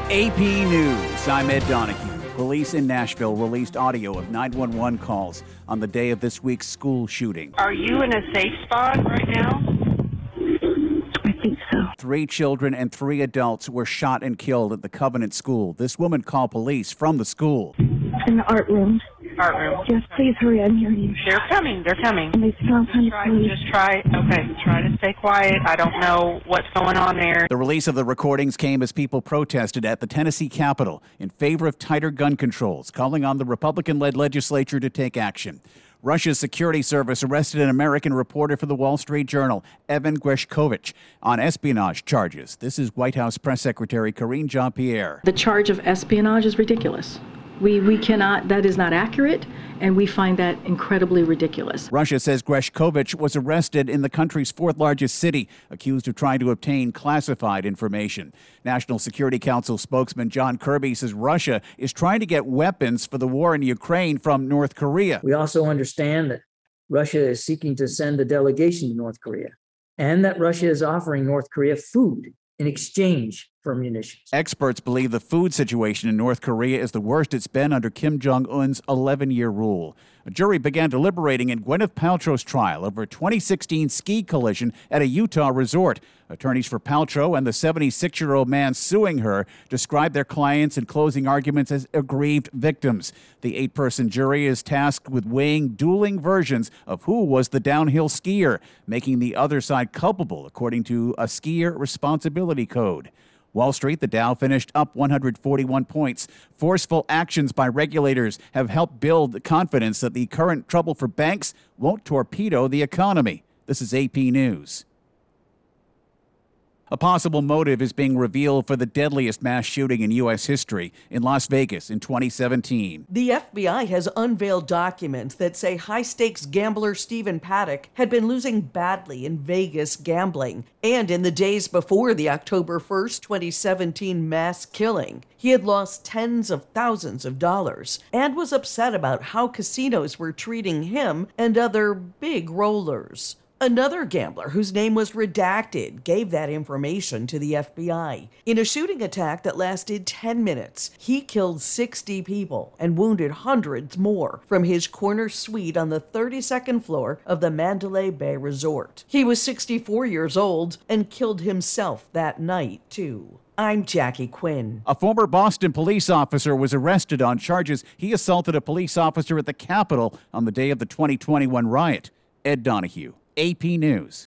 AP News, I'm Ed Donahue. Police in Nashville released audio of 911 calls on the day of this week's school shooting. Are you in a safe spot right now? I think so. 3 children and 3 adults were shot and killed at the Covenant School. This woman called police from the school. In the art room. Art room. Yes, please hurry. I'm hearing you. They're coming. And they sound kind of close. Just try to stay quiet. I don't know what's going on there. The release of the recordings came as people protested at the Tennessee Capitol in favor of tighter gun controls, calling on the Republican-led legislature to take action. Russia's security service arrested an American reporter for the Wall Street Journal, Evan Gershkovich, on espionage charges. This is White House Press Secretary Karine Jean-Pierre. The charge of espionage is ridiculous. We cannot, that is not accurate, and we find that incredibly ridiculous. Russia says Gershkovich was arrested in the country's 4th largest city, accused of trying to obtain classified information. National Security Council spokesman John Kirby says Russia is trying to get weapons for the war in Ukraine from North Korea. We also understand that Russia is seeking to send a delegation to North Korea, and that Russia is offering North Korea food in exchange for munitions. Experts believe the food situation in North Korea is the worst it's been under Kim Jong-un's 11-year rule. A jury began deliberating in Gwyneth Paltrow's trial over a 2016 ski collision at a Utah resort. Attorneys for Paltrow and the 76-year-old man suing her described their clients in closing arguments as aggrieved victims. The 8-person jury is tasked with weighing dueling versions of who was the downhill skier, making the other side culpable, according to a skier responsibility code. Wall Street, the Dow finished up 141 points. Forceful actions by regulators have helped build confidence that the current trouble for banks won't torpedo the economy. This is AP News. A possible motive is being revealed for the deadliest mass shooting in U.S. history in Las Vegas in 2017. The FBI has unveiled documents that say high-stakes gambler Stephen Paddock had been losing badly in Vegas gambling. And in the days before the October 1st, 2017 mass killing, he had lost tens of thousands of dollars and was upset about how casinos were treating him and other big rollers. Another gambler, whose name was redacted, gave that information to the FBI. In a shooting attack that lasted 10 minutes, he killed 60 people and wounded hundreds more from his corner suite on the 32nd floor of the Mandalay Bay Resort. He was 64 years old and killed himself that night, too. I'm Jackie Quinn. A former Boston police officer was arrested on charges he assaulted a police officer at the Capitol on the day of the 2021 riot. Ed Donahue, AP News.